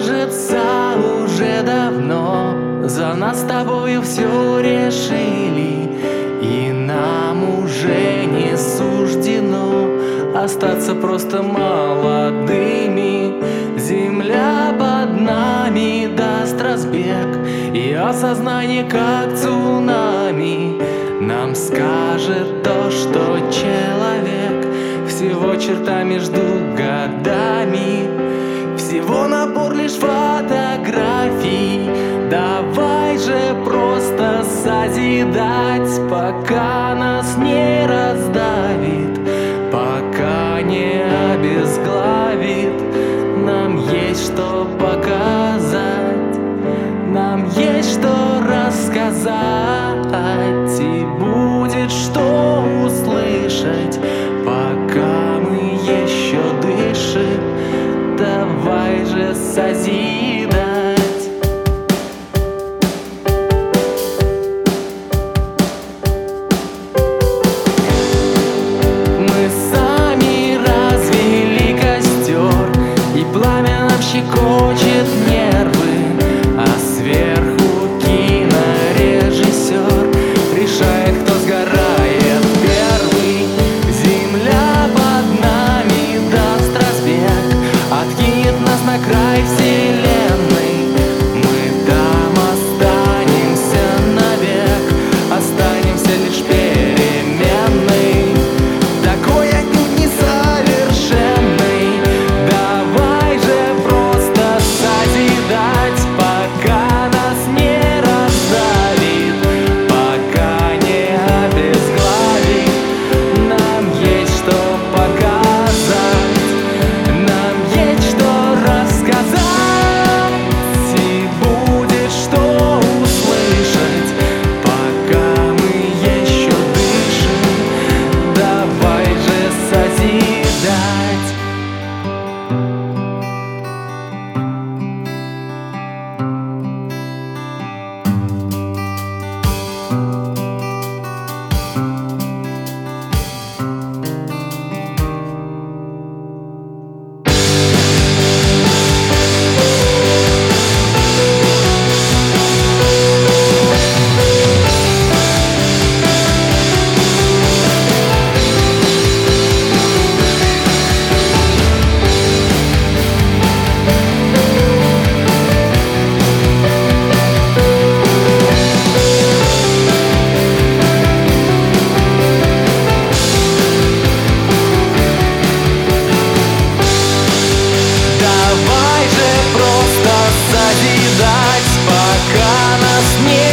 кажется, уже давно за нас с тобою все решили, и нам уже не суждено остаться просто молодыми. Земля под нами даст разбег, и осознание, как цунами, нам скажет то, что человек всего черта между годами, всего набор лишь фотографий. Давай же просто созидать, пока нас не раздавит, пока не обезглавит. Нам есть что показать, нам есть что рассказать, и будет что услышать, пока мы еще дышим. Давай же созидать. Мы сами развели костер, и пламя нам щекочет нервы, а сверху кинорежиссер решает, кто сгорает первый. Земля под нами даст разбег, откинет нас на край вселенной. Мы там останемся навек, останемся лишь переменной, такой отнюдь несовершенной. Давай же просто созидать, пока нас не раздавит, пока не обезглавит. Нам есть что показать, нам есть что рассказать, и будет что услышать, пока мы еще дышим. Давай же созидать. Давай же просто созидать, пока нас не